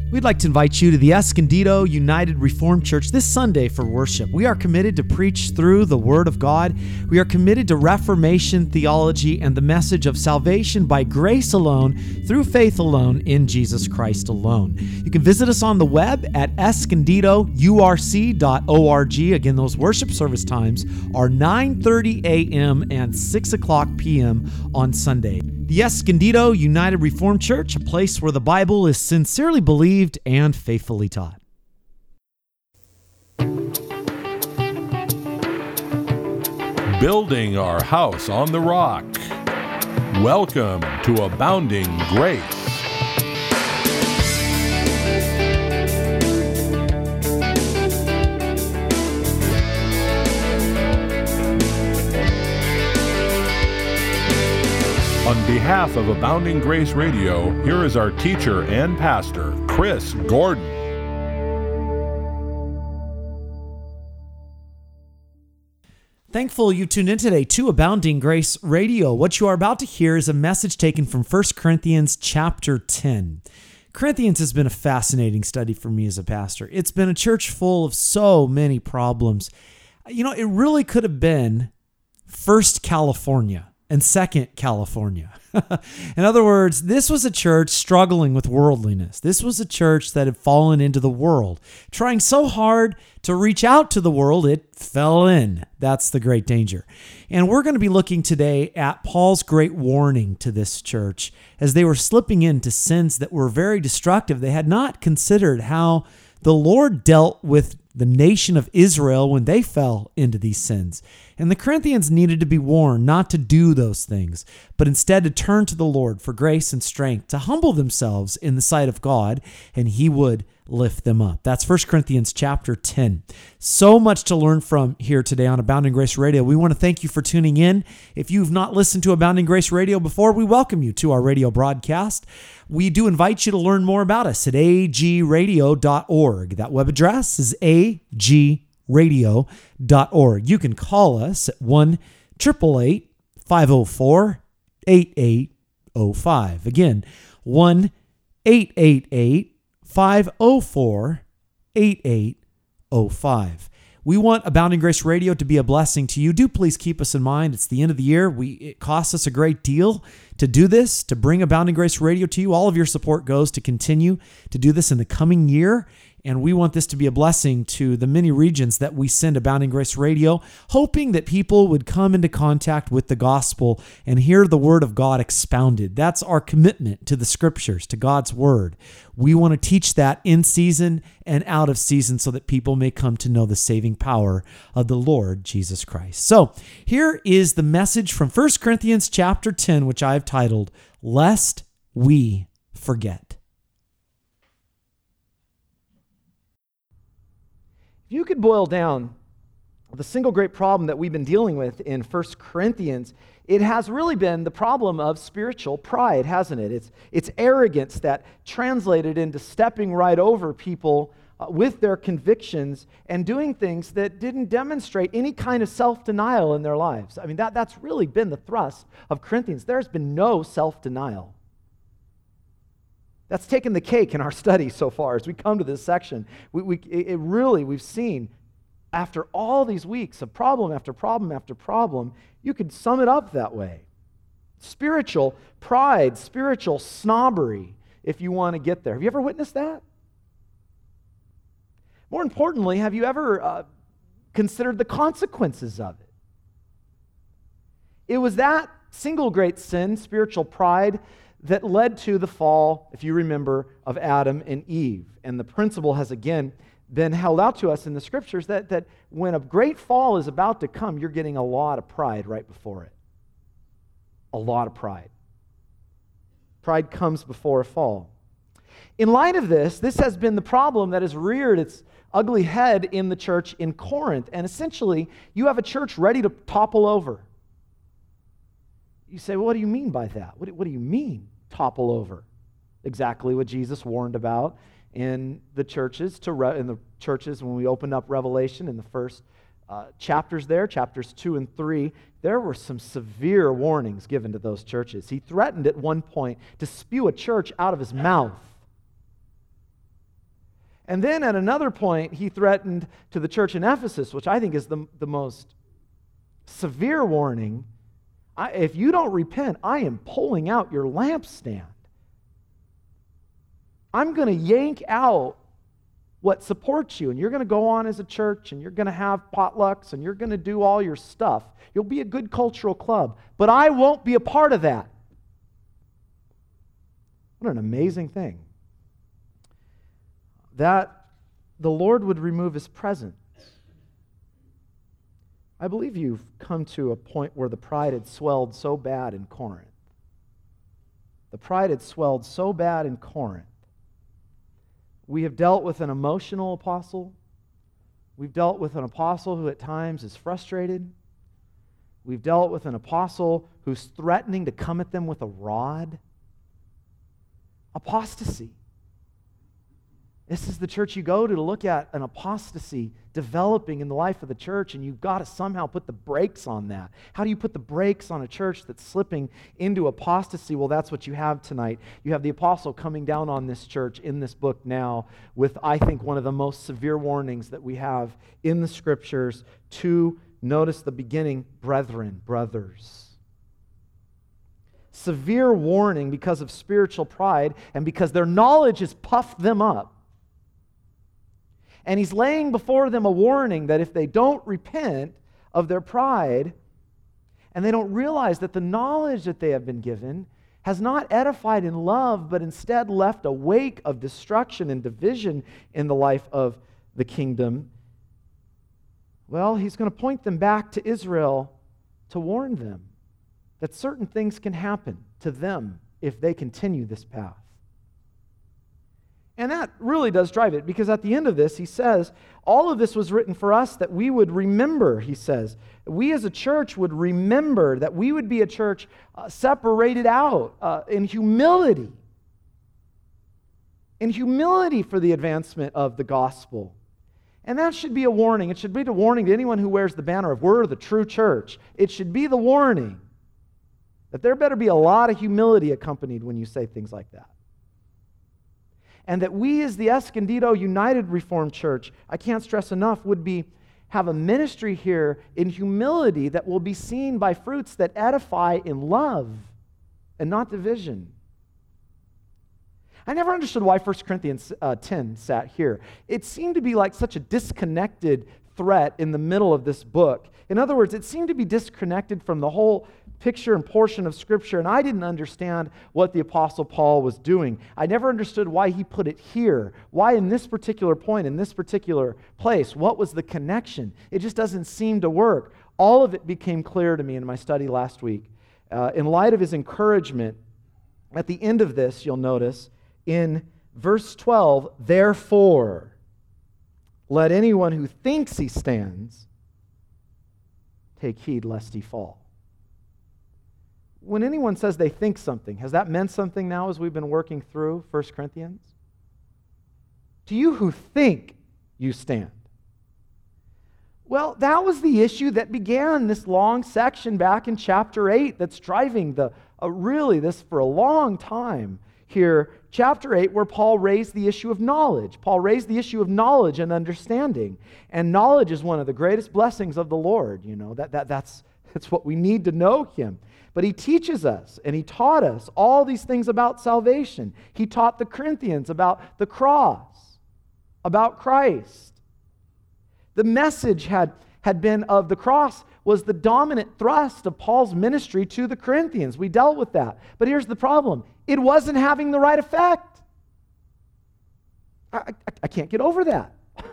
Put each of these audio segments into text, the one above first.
We'd like to invite you to the Escondido United Reformed Church this Sunday for worship. We are committed to preach through the Word of God. We are committed to Reformation theology and the message of salvation by grace alone, through faith alone, in Jesus Christ alone. You can visit us on the web at escondidourc.org. Again, those worship service times are 9:30 a.m. and 6 o'clock p.m. on Sunday. The Escondido United Reformed Church, a place where the Bible is sincerely believed and faithfully taught. Building our house on the rock. Welcome to Abounding Grace. On behalf of Abounding Grace Radio, here is our teacher and pastor, Chris Gordon. Thankful you tuned in today to Abounding Grace Radio. What you are about to hear is a message taken from 1 Corinthians chapter 10. Corinthians has been a fascinating study for me as a pastor. It's been a church full of so many problems. You know, it really could have been First California and Second California. In other words, this was a church struggling with worldliness. This was a church that had fallen into the world, trying so hard to reach out to the world, it fell in. That's the great danger. And we're going to be looking today at Paul's great warning to this church as they were slipping into sins that were very destructive. They had not considered how the Lord dealt with the nation of Israel when they fell into these sins. And the Corinthians needed to be warned not to do those things, but instead to turn to the Lord for grace and strength, to humble themselves in the sight of God, and He would lift them up. That's 1 Corinthians chapter 10. So much to learn from here today on Abounding Grace Radio. We want to thank you for tuning in. If you've not listened to Abounding Grace Radio before, we welcome you to our radio broadcast. We do invite you to learn more about us at agradio.org. That web address is agradio.org. You can call us at 1-888-504-8805. Again, 1-888-504-8805. We want Abounding Grace Radio to be a blessing to you. Do please keep us in mind. It's the end of the year. It costs us a great deal to do this, to bring Abounding Grace Radio to you. All of your support goes to continue to do this in the coming year. And we want this to be a blessing to the many regions that we send Abounding Grace Radio, hoping that people would come into contact with the gospel and hear the word of God expounded. That's our commitment to the scriptures, to God's word. We want to teach that in season and out of season so that people may come to know the saving power of the Lord Jesus Christ. So here is the message from 1 Corinthians chapter 10, which I've titled, Lest We Forget. If you could boil down the single great problem that we've been dealing with in 1 Corinthians, it has really been the problem of spiritual pride, hasn't it? It's arrogance that translated into stepping right over people with their convictions and doing things that didn't demonstrate any kind of self-denial in their lives. I mean, that's really been the thrust of Corinthians. There's been no self-denial. That's taken the cake in our study so far as we come to this section. We've seen, after all these weeks of problem after problem after problem, you could sum it up that way. Spiritual pride, spiritual snobbery, if you want to get there. Have you ever witnessed that? More importantly, have you ever considered the consequences of it? It was that single great sin, spiritual pride, that led to the fall, if you remember, of Adam and Eve. And the principle has again been held out to us in the scriptures that when a great fall is about to come, you're getting a lot of pride right before it. A lot of pride. Pride comes before a fall. In light of this has been the problem that has reared its ugly head in the church in Corinth. And essentially, you have a church ready to topple over. You say, well, what do you mean by that? What do you mean, topple over? Exactly what Jesus warned about in the churches. When we opened up Revelation in the first chapters there, chapters 2 and 3, there were some severe warnings given to those churches. He threatened at one point to spew a church out of his mouth. And then at another point, he threatened to the church in Ephesus, which I think is the most severe warning. If you don't repent, I am pulling out your lampstand. I'm going to yank out what supports you, and you're going to go on as a church, and you're going to have potlucks, and you're going to do all your stuff. You'll be a good cultural club, but I won't be a part of that. What an amazing thing. That the Lord would remove His presence. I believe you've come to a point where the pride had swelled so bad in Corinth. The pride had swelled so bad in Corinth. We have dealt with an emotional apostle. We've dealt with an apostle who at times is frustrated. We've dealt with an apostle who's threatening to come at them with a rod. Apostasy. This is the church you go to look at an apostasy developing in the life of the church, and you've got to somehow put the brakes on that. How do you put the brakes on a church that's slipping into apostasy? Well, that's what you have tonight. You have the apostle coming down on this church in this book now with, I think, one of the most severe warnings that we have in the Scriptures to, notice the beginning, brethren, brothers. Severe warning because of spiritual pride and because their knowledge has puffed them up. And he's laying before them a warning that if they don't repent of their pride and they don't realize that the knowledge that they have been given has not edified in love, but instead left a wake of destruction and division in the life of the kingdom, well, he's going to point them back to Israel to warn them that certain things can happen to them if they continue this path. And that really does drive it, because at the end of this, he says, all of this was written for us that we would remember, he says. We as a church would remember that we would be a church separated out in humility. In humility for the advancement of the gospel. And that should be a warning. It should be a warning to anyone who wears the banner of we're the true church. It should be the warning that there better be a lot of humility accompanied when you say things like that. And that we as the Escondido United Reformed Church, I can't stress enough, would have a ministry here in humility that will be seen by fruits that edify in love and not division. I never understood why 1 Corinthians 10 sat here. It seemed to be like such a disconnected threat in the middle of this book. In other words, it seemed to be disconnected from the whole picture and portion of Scripture, and I didn't understand what the Apostle Paul was doing. I never understood why he put it here. Why in this particular point, in this particular place? What was the connection? It just doesn't seem to work. All of it became clear to me in my study last week. In light of his encouragement, at the end of this, you'll notice, in verse 12, therefore, let anyone who thinks he stands take heed lest he fall. When anyone says they think something, has that meant something now as we've been working through 1 Corinthians? To you who think you stand. Well, that was the issue that began this long section back in chapter 8 that's driving really this for a long time here. Chapter 8 where Paul raised the issue of knowledge. Paul raised the issue of knowledge and understanding. And knowledge is one of the greatest blessings of the Lord. You know, that's what we need to know Him. But he teaches us and he taught us all these things about salvation. He taught the Corinthians about the cross, about Christ. The message had been of the cross was the dominant thrust of Paul's ministry to the Corinthians. We dealt with that. But here's the problem. It wasn't having the right effect. I can't get over that.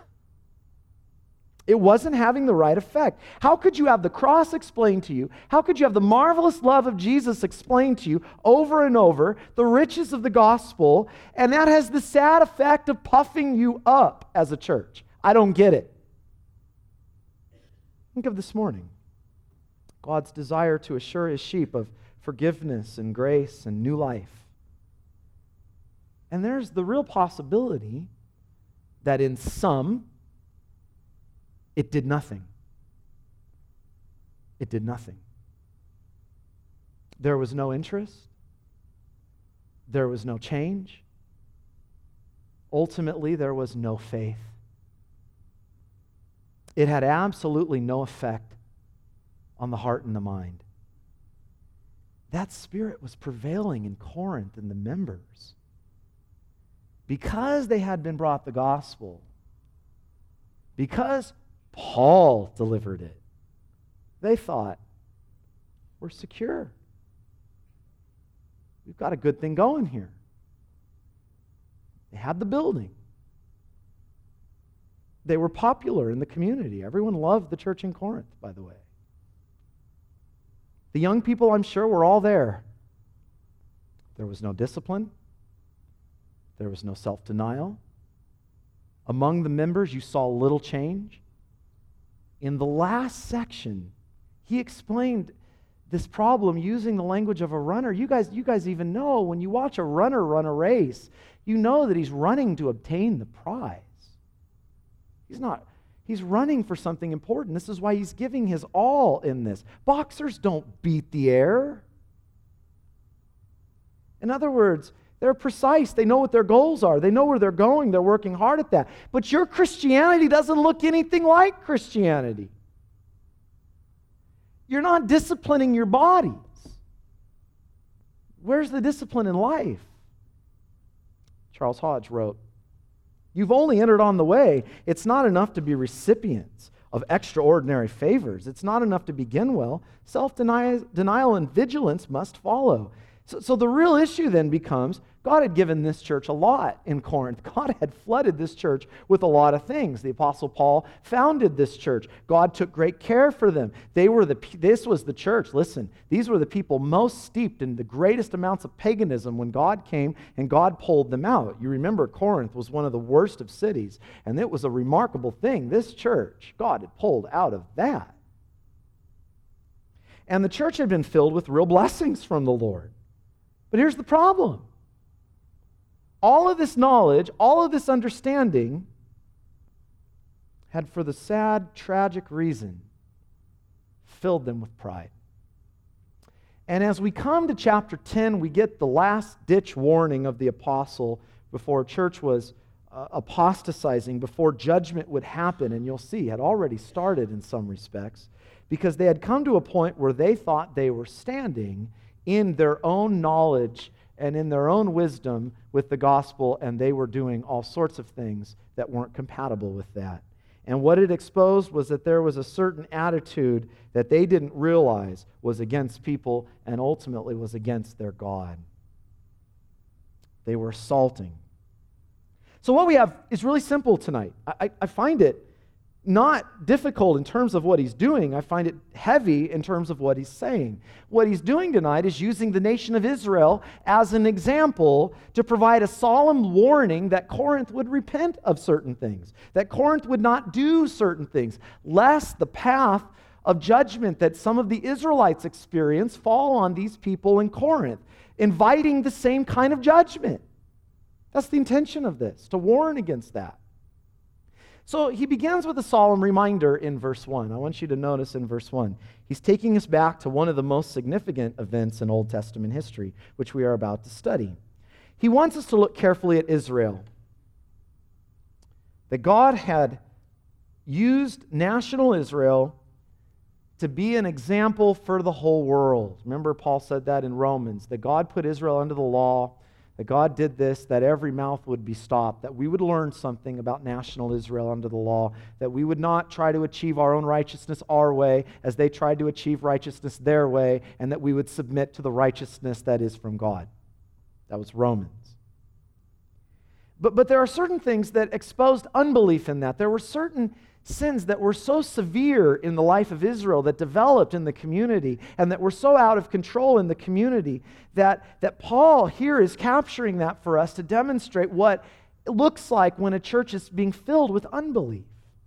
It wasn't having the right effect. How could you have the cross explained to you? How could you have the marvelous love of Jesus explained to you over and over, the riches of the gospel, and that has the sad effect of puffing you up as a church? I don't get it. Think of this morning. God's desire to assure His sheep of forgiveness and grace and new life. And there's the real possibility that in some, it did nothing. It did nothing. There was no interest. There was no change. ultimately there was no faith. It had absolutely no effect on the heart and the mind. That spirit was prevailing in Corinth and the members. Because they had been brought the gospel, because Paul delivered it, they thought, we're secure. We've got a good thing going here. They had the building. They were popular in the community. Everyone loved the church in Corinth, by the way. The young people, I'm sure, were all there. There was no discipline. There was no self-denial. Among the members, you saw little change. In the last section, he explained this problem using the language of a runner. You guys even know when you watch a runner run a race, you know that he's running to obtain the prize. He's running for something important. This is why he's giving his all in this. Boxers don't beat the air. In other words, they're precise. They know what their goals are. They know where they're going. They're working hard at that. But your Christianity doesn't look anything like Christianity. You're not disciplining your bodies. Where's the discipline in life? Charles Hodge wrote, "You've only entered on the way. It's not enough to be recipients of extraordinary favors. It's not enough to begin well. Self-denial and vigilance must follow." So the real issue then becomes, God had given this church a lot in Corinth. God had flooded this church with a lot of things. The Apostle Paul founded this church. God took great care for them. This was the church. Listen, these were the people most steeped in the greatest amounts of paganism when God came and God pulled them out. You remember Corinth was one of the worst of cities, and it was a remarkable thing. This church, God had pulled out of that. And the church had been filled with real blessings from the Lord. But here's the problem. All of this knowledge, all of this understanding had, for the sad, tragic reason, filled them with pride. And as we come to chapter 10, we get the last-ditch warning of the apostle before church was apostatizing, before judgment would happen, and you'll see, had already started in some respects, because they had come to a point where they thought they were standing in their own knowledge and in their own wisdom with the gospel, and they were doing all sorts of things that weren't compatible with that. And what it exposed was that there was a certain attitude that they didn't realize was against people and ultimately was against their God. They were assaulting. So what we have is really simple tonight. I find it not difficult in terms of what he's doing. I find it heavy in terms of what he's saying. What he's doing tonight is using the nation of Israel as an example to provide a solemn warning that Corinth would repent of certain things, that Corinth would not do certain things, lest the path of judgment that some of the Israelites experience fall on these people in Corinth, inviting the same kind of judgment. That's the intention of this, to warn against that. So he begins with a solemn reminder in verse 1. I want you to notice in verse 1, he's taking us back to one of the most significant events in Old Testament history, which we are about to study. He wants us to look carefully at Israel. That God had used national Israel to be an example for the whole world. Remember, Paul said that in Romans, that God put Israel under the law, that God did this, that every mouth would be stopped, that we would learn something about national Israel under the law, that we would not try to achieve our own righteousness our way as they tried to achieve righteousness their way, and that we would submit to the righteousness that is from God. That was Romans. But there are certain things that exposed unbelief in that. There were certain sins that were so severe in the life of Israel, that developed in the community, and that were so out of control in the community, that Paul here is capturing that for us to demonstrate what it looks like when a church is being filled with unbelief.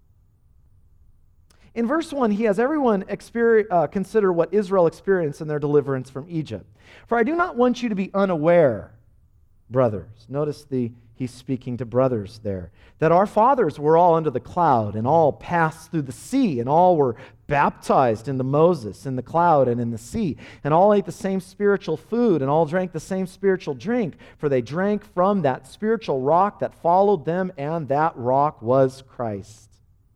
In verse 1, he has everyone consider what Israel experienced in their deliverance from Egypt. "For I do not want you to be unaware, brothers." Notice he's speaking to brothers there. "That our fathers were all under the cloud, and all passed through the sea, and all were baptized into Moses in the cloud and in the sea, and all ate the same spiritual food, and all drank the same spiritual drink, for they drank from that spiritual rock that followed them, and that rock was Christ.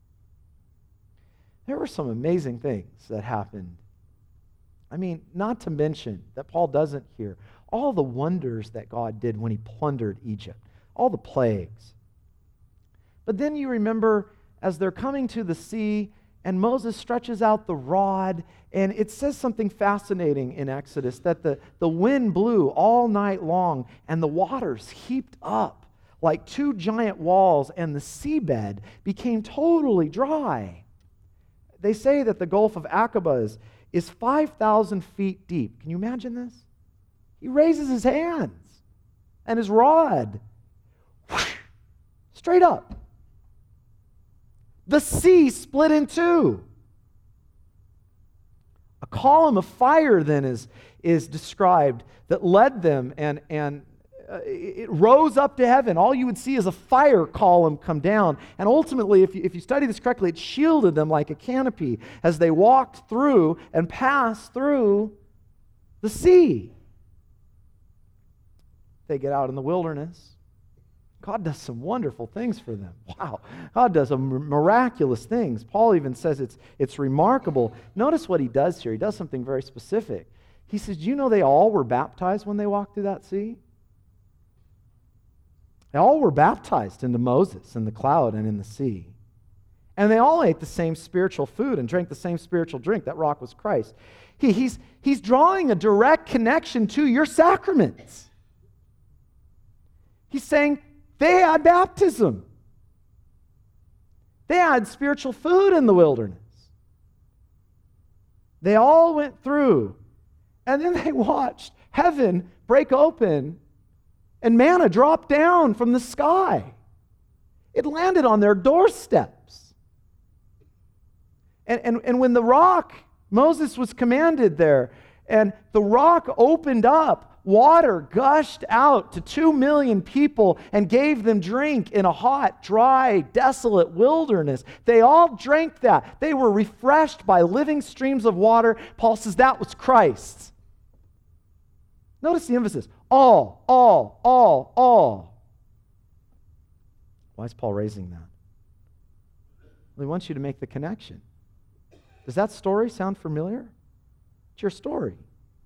There were some amazing things that happened. I mean, not to mention that Paul doesn't here, all the wonders that God did when he plundered Egypt, all the plagues. But then you remember as they're coming to the sea, and Moses stretches out the rod, and it says something fascinating in Exodus, that the wind blew all night long, and the waters heaped up like two giant walls, and the seabed became totally dry. They say that the Gulf of Aqaba is 5,000 feet deep. Can you imagine this? He raises his hands and his rod, whoosh, straight up. The sea split in two. A column of fire then is described that led them, and it rose up to heaven. All you would see is a fire column come down. And ultimately, if you study this correctly, it shielded them like a canopy as they walked through and passed through the sea. They get out in the wilderness. God does some wonderful things for them. Wow. God does some miraculous things. Paul even says it's remarkable. Notice what he does here. He does something very specific. He says, do you know they all were baptized when they walked through that sea? They all were baptized into Moses in the cloud and in the sea. And they all ate the same spiritual food and drank the same spiritual drink. That rock was Christ. He's drawing a direct connection to your sacraments. He's saying, they had baptism. They had spiritual food in the wilderness. They all went through, and then they watched heaven break open and manna dropped down from the sky. It landed on their doorsteps. And when the rock, Moses was commanded there, and the rock opened up, water gushed out to 2 million people and gave them drink in a hot, dry, desolate wilderness. They all drank that. They were refreshed by living streams of water. Paul says that was Christ. Notice the emphasis. All. Why is Paul raising that? Well, he wants you to make the connection. Does that story sound familiar? It's your story.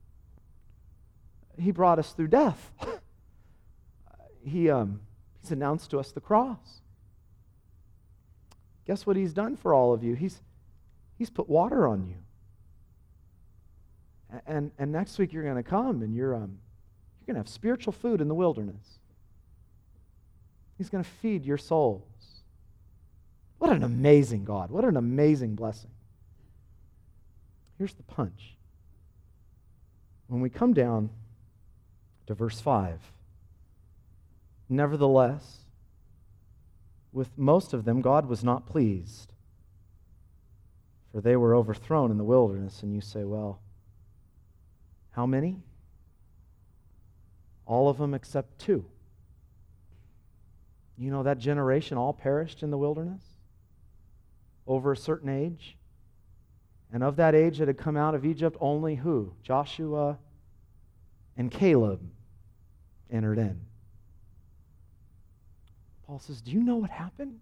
He brought us through death. He's announced to us the cross. Guess what he's done for all of you? He's put water on you. And next week you're going to come and you're going to have spiritual food in the wilderness. He's going to feed your souls. What an amazing God. What an amazing blessing. Here's the punch. When we come down to verse 5, nevertheless, with most of them God was not pleased, for they were overthrown in the wilderness. And you say, well, how many? All of them except 2. You know, that generation all perished in the wilderness over a certain age. And of that age that had come out of Egypt, only who? Joshua and Caleb entered in. Paul says, do you know what happened?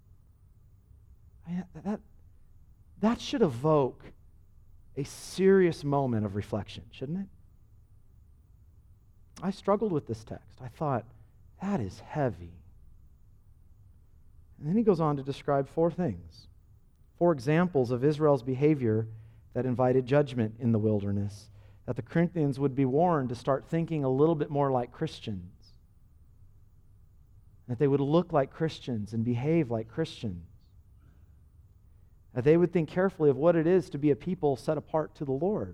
That should evoke a serious moment of reflection, shouldn't it? I struggled with this text. I thought, that is heavy. And then he goes on to describe 4 things. 4 examples of Israel's behavior that invited judgment in the wilderness, that the Corinthians would be warned to start thinking a little bit more like Christians, that they would look like Christians and behave like Christians, that they would think carefully of what it is to be a people set apart to the Lord.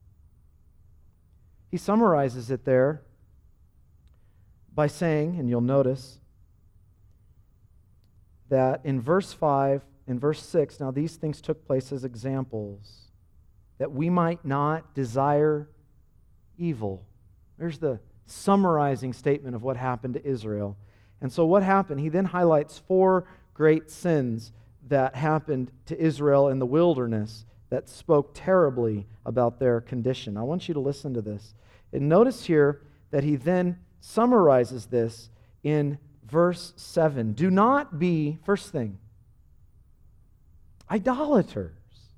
He summarizes it there by saying, and you'll notice that in verse 5, in verse 6, now these things took place as examples, that we might not desire evil. There's the summarizing statement of what happened to Israel. And so what happened? He then highlights 4 great sins that happened to Israel in the wilderness that spoke terribly about their condition. I want you to listen to this. And notice here that he then summarizes this in verse 7. Do not be, first thing, idolaters,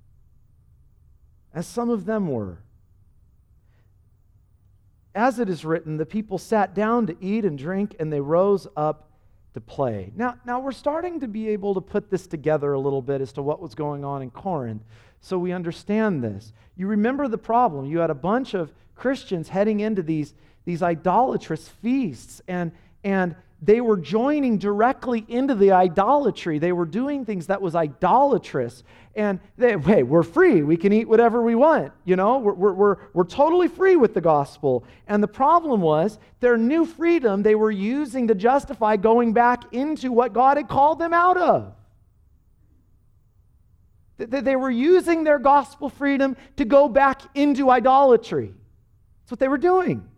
as some of them were. As it is written, the people sat down to eat and drink, and they rose up to play. Now we're starting to be able to put this together a little bit as to what was going on in Corinth, so we understand this. You remember the problem. You had a bunch of Christians heading into these idolatrous feasts, and they were joining directly into the idolatry. They were doing things that was idolatrous. And hey, we're free. We can eat whatever we want. You know, we're totally free with the gospel. And the problem was their new freedom they were using to justify going back into what God had called them out of. They were using their gospel freedom to go back into idolatry. That's what they were doing.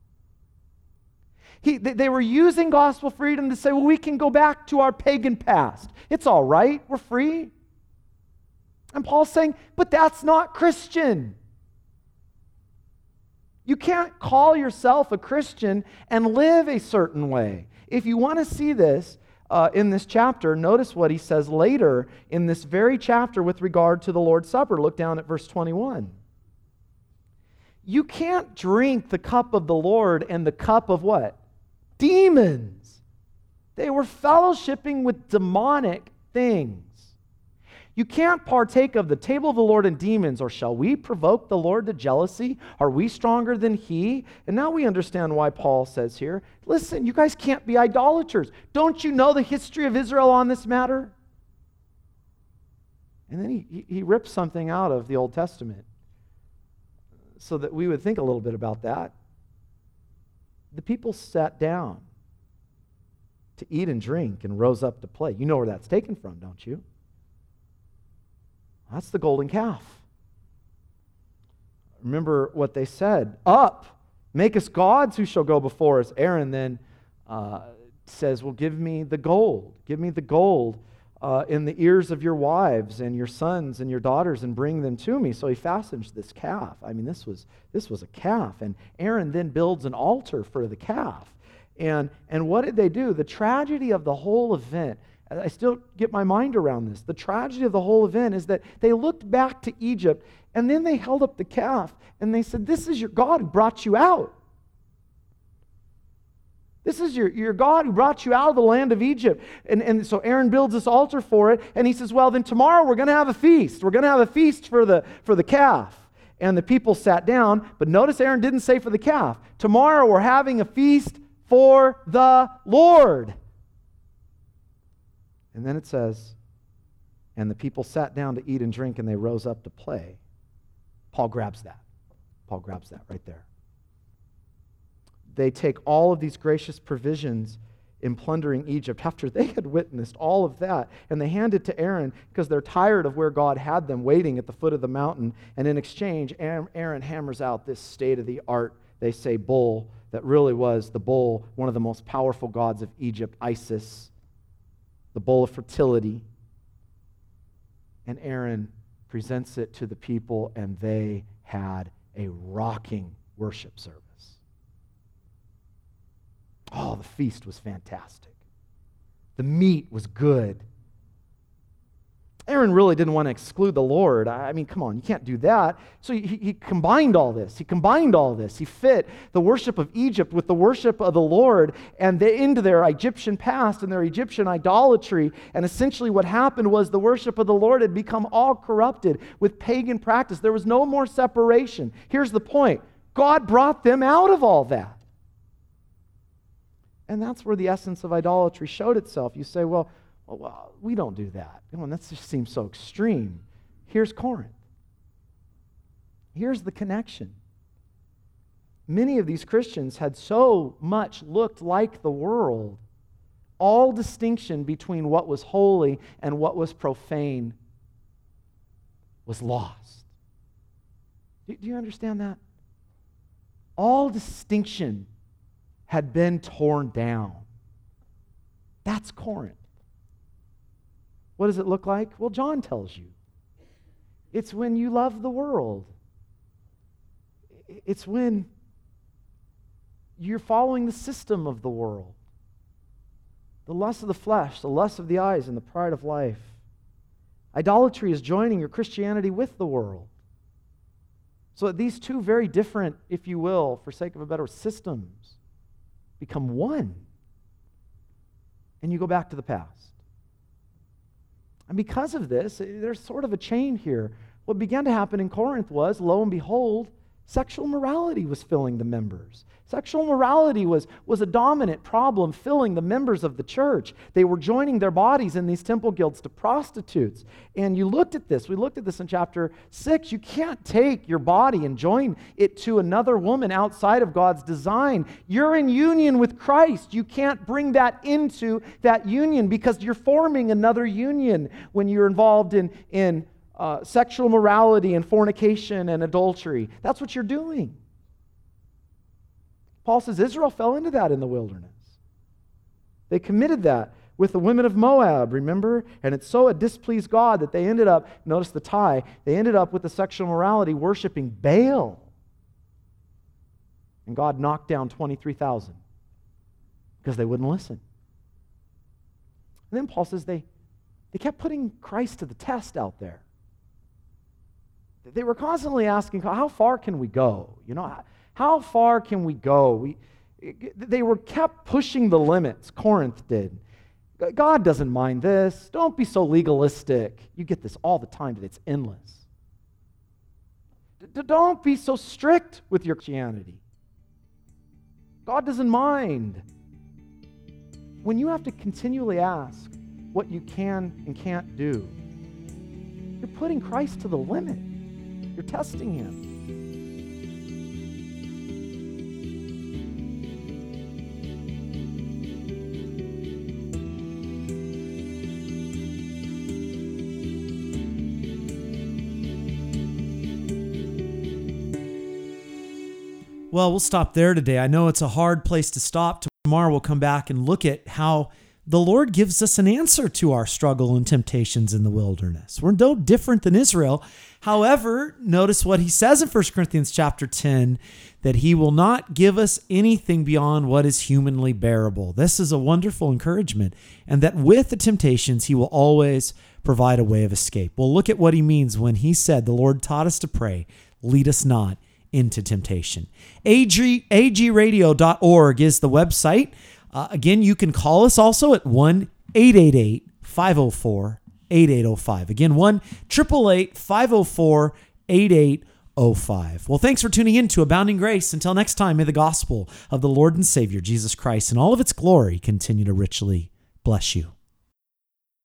They were using gospel freedom to say, well, we can go back to our pagan past. It's all right. We're free. And Paul's saying, but that's not Christian. You can't call yourself a Christian and live a certain way. If you want to see this in this chapter, notice what he says later in this very chapter with regard to the Lord's Supper. Look down at verse 21. You can't drink the cup of the Lord and the cup of what? Demons. They were fellowshipping with demonic things. You can't partake of the table of the Lord and demons, or shall we provoke the Lord to jealousy? Are we stronger than he? And now we understand why Paul says here, listen, you guys can't be idolaters. Don't you know the history of Israel on this matter? And then he rips something out of the Old Testament so that we would think a little bit about that. The people sat down to eat and drink and rose up to play. You know where that's taken from, don't you? That's the golden calf. Remember what they said. Up, make us gods who shall go before us. Aaron then says, well, give me the gold. Give me the gold in the ears of your wives and your sons and your daughters and bring them to me. So he fastens this calf. I mean, this was a calf. And Aaron then builds an altar for the calf. And what did they do? The tragedy of the whole event, I still get my mind around this. The tragedy of the whole event is that they looked back to Egypt and then they held up the calf and they said, this is your God who brought you out. This is your God who brought you out of the land of Egypt. And so Aaron builds this altar for it, and he says, well, then tomorrow we're going to have a feast. We're going to have a feast for the calf. And the people sat down, but notice Aaron didn't say for the calf. Tomorrow we're having a feast for the Lord. And then it says, and the people sat down to eat and drink, and they rose up to play. Paul grabs that. Paul grabs that right there. They take all of these gracious provisions in plundering Egypt after they had witnessed all of that, and they hand it to Aaron because they're tired of where God had them waiting at the foot of the mountain. And in exchange, Aaron hammers out this state-of-the-art, they say, bull that really was the bull, one of the most powerful gods of Egypt, Isis, the bull of fertility. And Aaron presents it to the people, and they had a rocking worship service. Oh, the feast was fantastic. The meat was good. Aaron really didn't want to exclude the Lord. I mean, come on, you can't do that. So he combined all this. He fit the worship of Egypt with the worship of the Lord and into their Egyptian past and their Egyptian idolatry. And essentially what happened was the worship of the Lord had become all corrupted with pagan practice. There was no more separation. Here's the point. God brought them out of all that. And that's where the essence of idolatry showed itself. You say, well, we don't do that. That just seems so extreme. Here's Corinth. Here's the connection. Many of these Christians had so much looked like the world. All distinction between what was holy and what was profane was lost. Do you understand that? All distinction had been torn down. That's Corinth. What does it look like? Well, John tells you. It's when you love the world. It's when you're following the system of the world. The lust of the flesh, the lust of the eyes, and the pride of life. Idolatry is joining your Christianity with the world. So these two very different, if you will, for sake of a better word, systems become one. And you go back to the past. And because of this, there's sort of a chain here. What began to happen in Corinth was, lo and behold, sexual morality was filling the members. Sexual morality was a dominant problem filling the members of the church. They were joining their bodies in these temple guilds to prostitutes. And you looked at this. We looked at this in chapter 6. You can't take your body and join it to another woman outside of God's design. You're in union with Christ. You can't bring that into that union because you're forming another union when you're involved in sexual morality and fornication and adultery. That's what you're doing. Paul says Israel fell into that in the wilderness. They committed that with the women of Moab, remember? And it so displeased God that they ended up, notice the tie, they ended up with the sexual morality worshiping Baal. And God knocked down 23,000 because they wouldn't listen. And then Paul says they kept putting Christ to the test out there. They were constantly asking, how far can we go? How far can we go? They were kept pushing the limits. Corinth did. God doesn't mind this. Don't be so legalistic. You get this all the time that it's endless. Don't be so strict with your Christianity. God doesn't mind. When you have to continually ask what you can and can't do, you're putting Christ to the limit. You're testing Him. Well, we'll stop there today. I know it's a hard place to stop. Tomorrow we'll come back and look at how the Lord gives us an answer to our struggle and temptations in the wilderness. We're no different than Israel. However, notice what he says in 1 Corinthians chapter 10, that he will not give us anything beyond what is humanly bearable. This is a wonderful encouragement, and that with the temptations, he will always provide a way of escape. We'll look at what he means when he said, the Lord taught us to pray, lead us not into temptation. agradio.org is the website. Again, you can call us also at 1-888-504-8805. Again, 1-888-504-8805. Well, thanks for tuning in to Abounding Grace. Until next time, may the gospel of the Lord and Savior, Jesus Christ, and all of its glory continue to richly bless you.